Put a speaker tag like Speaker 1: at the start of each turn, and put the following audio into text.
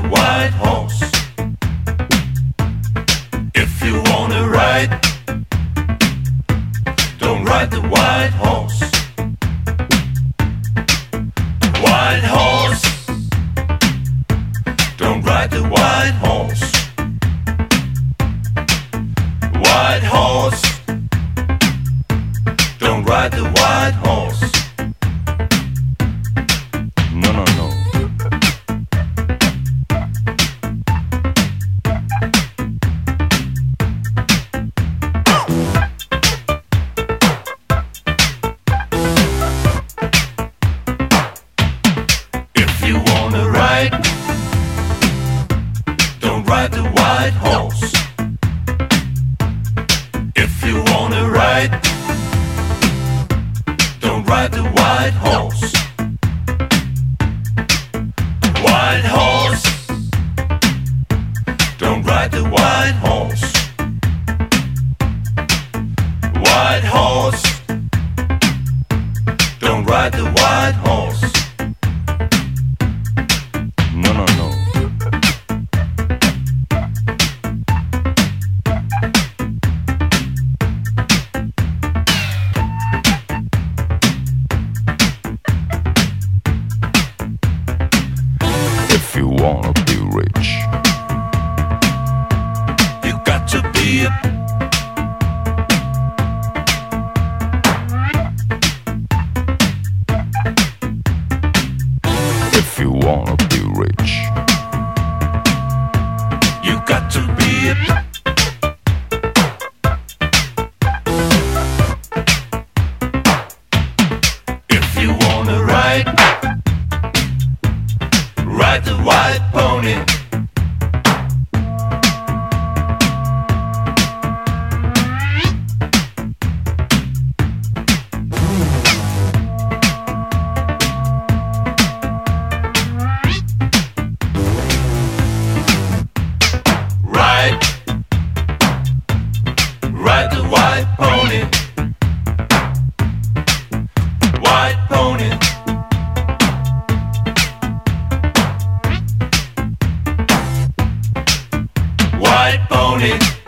Speaker 1: the white horse. If you wanna ride, don't ride the white horse. White horse, don't ride the white horse. White horse, don't ride the white horse. No, no, no. If you wanna ride, don't ride the white horse. If you wanna ride, don't ride the white horse. White horse, don't ride the white horse. White horse, don't ride the white horse. No, no, no. If you wanna be rich, you got to be a If you wanna be rich, you got to be a If you wanna ride, ride the white pony. Ride the white pony. White pony. White pony.